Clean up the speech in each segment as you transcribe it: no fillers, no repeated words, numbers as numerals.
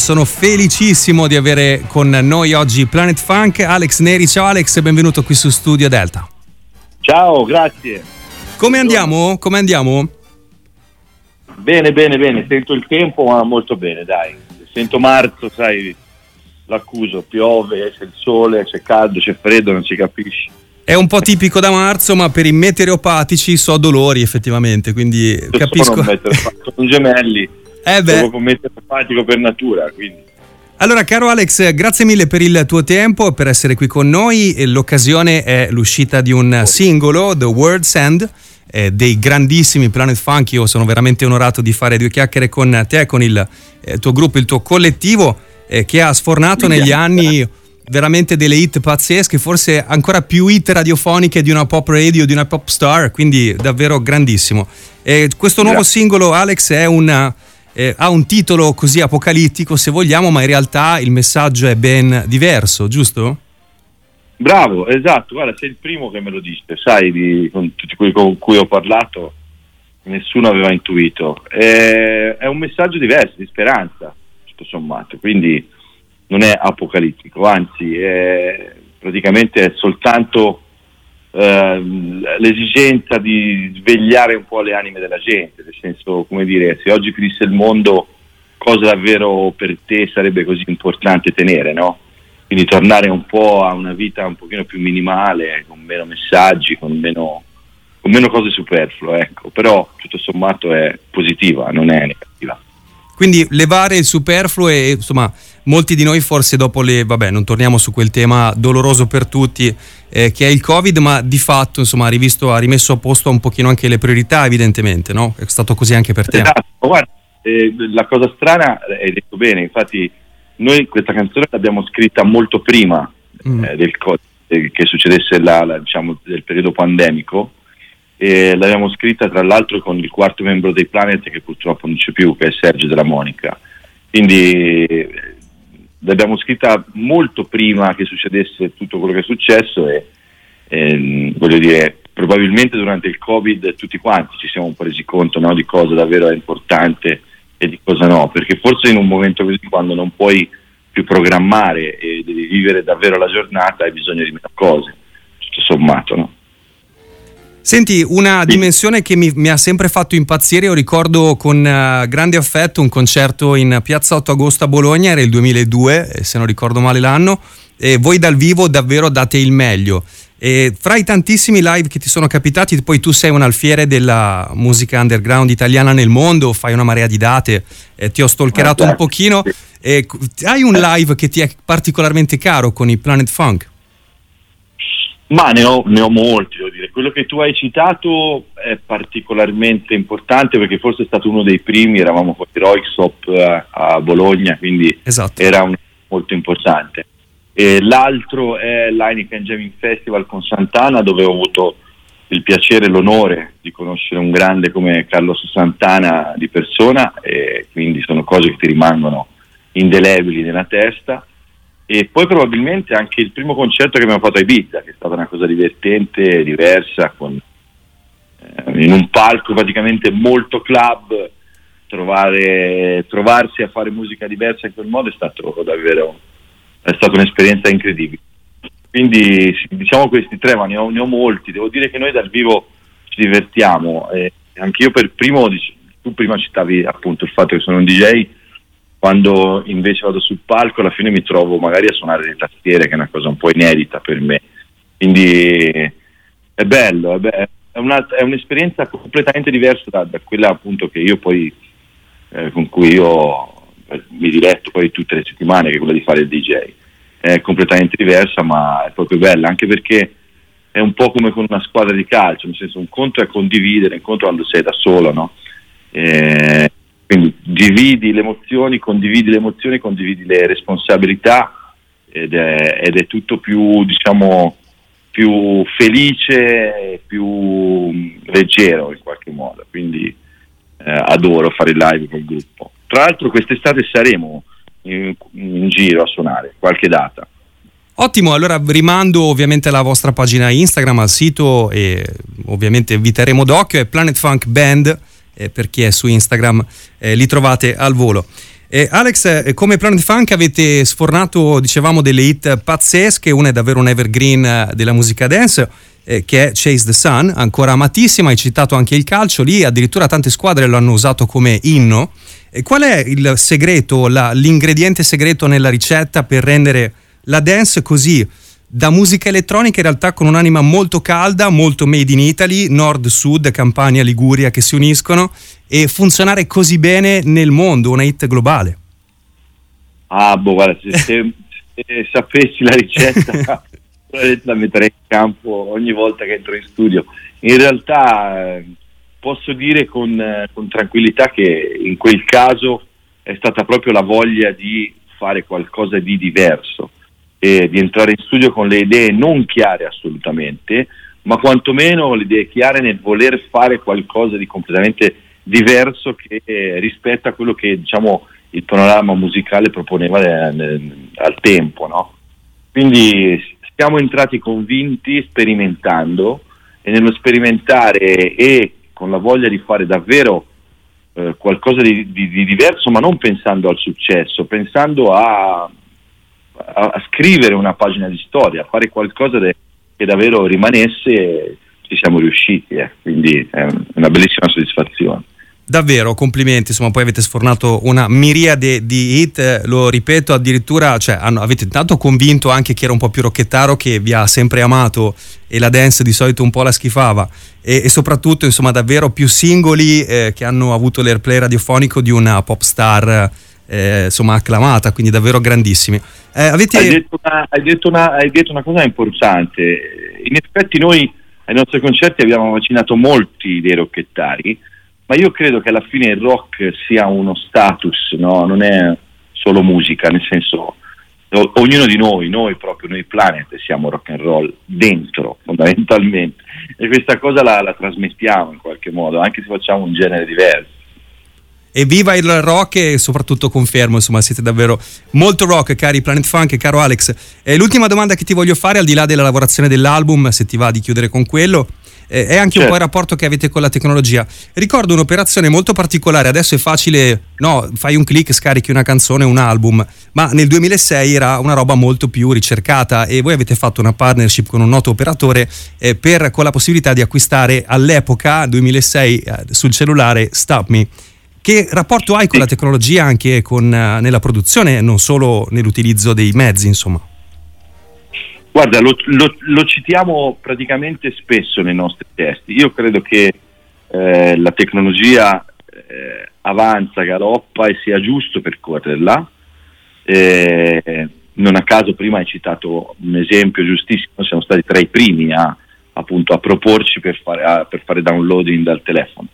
sono felicissimo di avere con noi oggi Planet Funk, Alex Neri. Ciao Alex, benvenuto qui su Studio Delta. Ciao, grazie. Come andiamo? Bene, sento il tempo ma molto bene, dai. Sento marzo, sai, l'accuso, piove, c'è il sole, c'è caldo, c'è freddo, non si capisce. È un po' tipico da marzo, ma per i meteoropatici so dolori effettivamente, quindi Io capisco. Sono gemelli, sono un meteoropatico per natura, quindi. Allora, caro Alex, grazie mille per il tuo tempo e per essere qui con noi. L'occasione è l'uscita di un singolo, The World's End, dei grandissimi Planet Funk. Io sono veramente onorato di fare due chiacchiere con te, con il tuo gruppo, il tuo collettivo, che ha sfornato negli anni veramente delle hit pazzesche, forse ancora più hit radiofoniche di una pop radio, di una pop star, quindi davvero grandissimo. Questo nuovo singolo, Alex, è ha un titolo così apocalittico, se vogliamo, ma in realtà il messaggio è ben diverso, giusto? Bravo, esatto, guarda, sei il primo che me lo dice, sai, con tutti quelli con cui ho parlato nessuno aveva intuito. È un messaggio diverso, di speranza, tutto sommato, quindi non è apocalittico, anzi praticamente è soltanto l'esigenza di svegliare un po' le anime della gente, nel senso, come dire, se oggi finisse il mondo, cosa davvero per te sarebbe così importante tenere, no? Quindi tornare un po' a una vita un pochino più minimale, con meno messaggi, con meno cose superflue, ecco, però tutto sommato è positiva, non è negativa. Quindi levare il superfluo e insomma molti di noi forse dopo non torniamo su quel tema doloroso per tutti che è il Covid, ma di fatto insomma ha rimesso a posto un pochino anche le priorità, evidentemente, no? È stato così anche per te. Esatto, guarda, la cosa strana, hai detto bene, infatti noi questa canzone l'abbiamo scritta molto prima del Covid, che succedesse diciamo del periodo pandemico. E l'abbiamo scritta tra l'altro con il quarto membro dei Planet, che purtroppo non c'è più, che è Sergio Della Monica, quindi l'abbiamo scritta molto prima che succedesse tutto quello che è successo e voglio dire, probabilmente durante il Covid tutti quanti ci siamo un po' resi conto, no, di cosa davvero è importante e di cosa no, perché forse in un momento così, quando non puoi più programmare e devi vivere davvero la giornata, hai bisogno di meno cose, tutto sommato, no? Senti, una dimensione che mi ha sempre fatto impazzire, io ricordo con grande affetto un concerto in Piazza 8 Agosto a Bologna, era il 2002, se non ricordo male l'anno, e voi dal vivo davvero date il meglio. E fra i tantissimi live che ti sono capitati, poi tu sei un alfiere della musica underground italiana nel mondo, fai una marea di date, ti ho stalkerato un pochino, hai un live che ti è particolarmente caro con i Planet Funk? Ma ne ho molti, devo dire. Quello che tu hai citato è particolarmente importante perché forse è stato uno dei primi, eravamo con i Roixop a Bologna, quindi esatto. Era molto importante. E l'altro è l'Heineken Jamming Festival con Santana, dove ho avuto il piacere e l'onore di conoscere un grande come Carlos Santana di persona, e quindi sono cose che ti rimangono indelebili nella testa. E poi probabilmente anche il primo concerto che abbiamo fatto a Ibiza, che è stata una cosa divertente, diversa, in un palco praticamente molto club, trovarsi a fare musica diversa in quel modo è stata un'esperienza incredibile. Quindi diciamo questi tre, ma ne ho molti. Devo dire che noi dal vivo ci divertiamo, anche io per primo, tu prima citavi appunto il fatto che sono un DJ. Quando invece vado sul palco alla fine mi trovo magari a suonare le tastiere, che è una cosa un po' inedita per me, quindi è bello, è un'esperienza completamente diversa da quella appunto che io poi con cui io mi diletto poi tutte le settimane, che è quella di fare il DJ. È completamente diversa, ma è proprio bella, anche perché è un po' come con una squadra di calcio, nel senso, un conto è condividere, un conto quando sei da solo, no? Quindi dividi le emozioni, condividi le responsabilità ed è tutto più, diciamo, più felice, più leggero in qualche modo, quindi adoro fare il live col gruppo. Tra l'altro quest'estate saremo in giro a suonare qualche data. Ottimo, allora rimando ovviamente alla vostra pagina Instagram, al sito, e ovviamente inviteremo d'occhio, è Planet Funk Band, per chi è su Instagram li trovate al volo. Alex, come Planet Funk avete sfornato, dicevamo, delle hit pazzesche. Una è davvero un evergreen della musica dance, che è Chase the Sun, ancora amatissima. Hai citato anche il calcio, lì addirittura tante squadre lo hanno usato come inno. E qual è il segreto, l'ingrediente segreto nella ricetta per rendere la dance così, da musica elettronica in realtà con un'anima molto calda, molto made in Italy, nord-sud, Campania, Liguria che si uniscono, e funzionare così bene nel mondo, una hit globale? Guarda, se sapessi la ricetta la metterei in campo ogni volta che entro in studio. In realtà posso dire con tranquillità che in quel caso è stata proprio la voglia di fare qualcosa di diverso e di entrare in studio con le idee non chiare assolutamente, ma quantomeno le idee chiare nel voler fare qualcosa di completamente diverso che rispetto a quello che, diciamo, il panorama musicale proponeva al tempo, no? Quindi siamo entrati convinti, sperimentando, e nello sperimentare e con la voglia di fare davvero qualcosa di diverso, ma non pensando al successo, pensando a scrivere una pagina di storia, a fare qualcosa che davvero rimanesse, ci siamo riusciti, quindi è una bellissima soddisfazione. Davvero, complimenti, insomma, poi avete sfornato una miriade di hit, lo ripeto, addirittura, cioè, avete tanto convinto anche chi era un po' più rocchettaro, che vi ha sempre amato e la dance di solito un po' la schifava, e soprattutto, insomma, davvero più singoli che hanno avuto l'airplay radiofonico di una pop star insomma acclamata, quindi davvero grandissimi. Hai detto una cosa importante. In effetti noi ai nostri concerti abbiamo vaccinato molti dei rocchettari, ma io credo che alla fine il rock sia uno status, no? Non è solo musica, nel senso, ognuno di noi Planet, siamo rock and roll dentro, fondamentalmente, e questa cosa la trasmettiamo in qualche modo, anche se facciamo un genere diverso. E viva il rock, e soprattutto confermo, insomma, siete davvero molto rock, cari Planet Funk, caro Alex. L'ultima domanda che ti voglio fare, al di là della lavorazione dell'album, se ti va di chiudere con quello, è anche un po' il rapporto che avete con la tecnologia. Ricordo un'operazione molto particolare, adesso è facile, no, fai un click, scarichi una canzone, un album, ma nel 2006 era una roba molto più ricercata, e voi avete fatto una partnership con un noto operatore con la possibilità di acquistare all'epoca, 2006, sul cellulare Stop Me. Che rapporto hai con la tecnologia anche nella produzione, non solo nell'utilizzo dei mezzi, insomma? Guarda, lo citiamo praticamente spesso nei nostri testi. Io credo che la tecnologia avanza, galoppa, e sia giusto percorrerla. Non a caso prima hai citato un esempio giustissimo, siamo stati tra i primi a proporci per fare downloading dal telefono.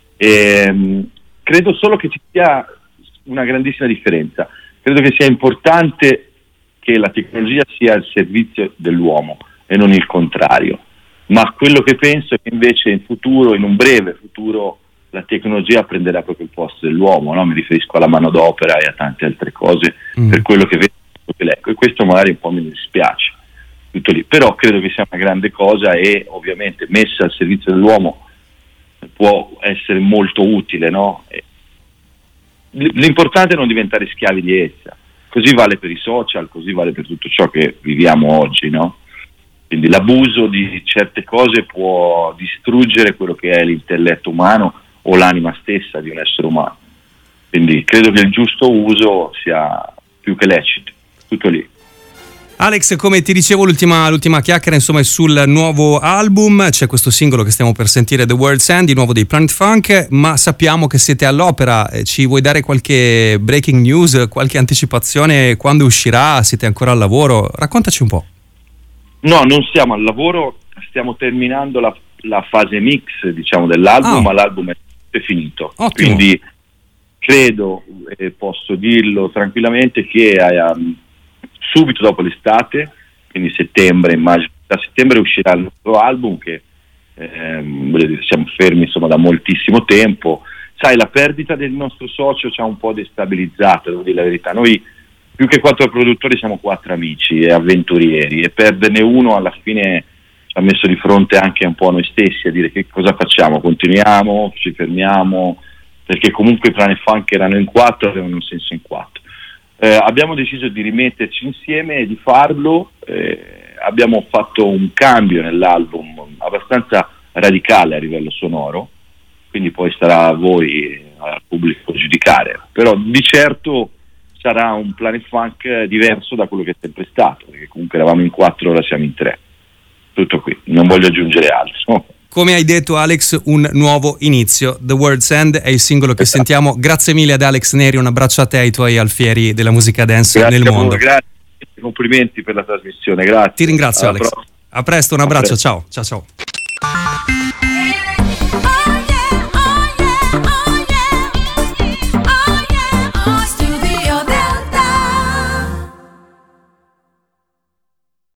Credo solo che ci sia una grandissima differenza. Credo che sia importante che la tecnologia sia al servizio dell'uomo e non il contrario. Ma quello che penso è che invece in un breve futuro, la tecnologia prenderà proprio il posto dell'uomo, no? Mi riferisco alla manodopera e a tante altre cose, per quello che vedo che leggo. E questo magari un po' mi dispiace. Tutto lì. Però credo che sia una grande cosa, e ovviamente messa al servizio dell'uomo può essere molto utile, no? L'importante è non diventare schiavi di essa. Così vale per i social, così vale per tutto ciò che viviamo oggi, no? Quindi l'abuso di certe cose può distruggere quello che è l'intelletto umano o l'anima stessa di un essere umano. Quindi credo che il giusto uso sia più che lecito. Tutto lì. Alex, come ti dicevo, l'ultima chiacchiera, insomma, è sul nuovo album. C'è questo singolo che stiamo per sentire, The World's End, di nuovo dei Planet Funk, ma sappiamo che siete all'opera. Ci vuoi dare qualche breaking news, qualche anticipazione? Quando uscirà? Siete ancora al lavoro? Raccontaci un po'. No, non siamo al lavoro, stiamo terminando la fase mix, diciamo, dell'album, ma l'album è finito. Ottimo. Quindi credo, posso dirlo tranquillamente, che subito dopo l'estate, quindi settembre, immagino, da settembre uscirà il nostro album, che siamo fermi, insomma, da moltissimo tempo. Sai, la perdita del nostro socio ci ha un po' destabilizzato, devo dire la verità. Noi più che 4 produttori siamo 4 amici e avventurieri, e perderne uno alla fine ci ha messo di fronte anche un po' a noi stessi, a dire che cosa facciamo, continuiamo, ci fermiamo, perché comunque i Planet Funk erano in 4, avevano un senso in 4. Abbiamo deciso di rimetterci insieme e di farlo. Abbiamo fatto un cambio nell'album abbastanza radicale a livello sonoro, quindi poi starà a voi, al pubblico, giudicare, però di certo sarà un Planet Funk diverso da quello che è sempre stato, perché comunque eravamo in 4, ora siamo in 3. Tutto qui, non voglio aggiungere altro. Come hai detto, Alex, un nuovo inizio. The World's End è il singolo che sentiamo. Grazie mille ad Alex Neri, un abbraccio a te e ai tuoi alfieri della musica dance nel mondo. Grazie, complimenti per la trasmissione, grazie. Ti ringrazio, Alex. A presto, un abbraccio, ciao. Ciao.